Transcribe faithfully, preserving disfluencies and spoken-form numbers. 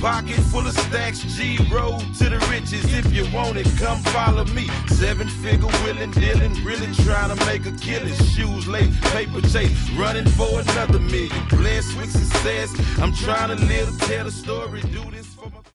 Pocket full of stacks, G, road to the riches. If you want it, come follow me. Seven figure willing, dealing, really trying to make a killing. Shoes late, paper chase, running for another million. Blessed with success, I'm trying to live, tell the story, do this for my